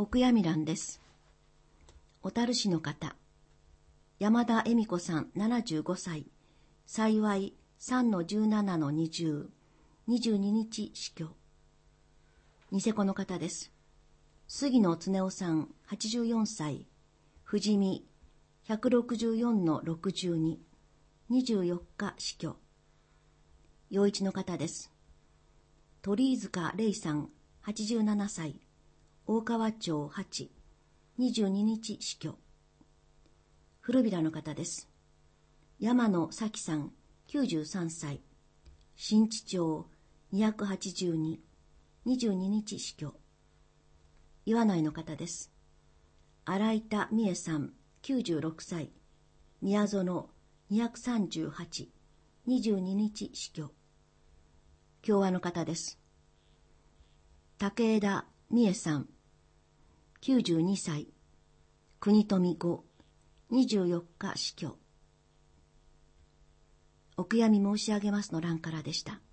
お悔やみ欄です。小樽市の方、山田恵美子さん75歳、幸い 3-17-20、22日死去。ニセコの方です。杉野恒夫さん84歳、富士見 164-62、24日死去。陽一の方です。鳥居塚玲さん87歳、大川町8、22日死去。古平の方です。山野咲さん93歳、新地町282、22日死去。岩内の方です。荒板美恵さん96歳、宮園238、22日死去。共和の方です。竹枝美恵さん92歳、国富5、24日死去。お悔やみ申し上げますの欄からでした。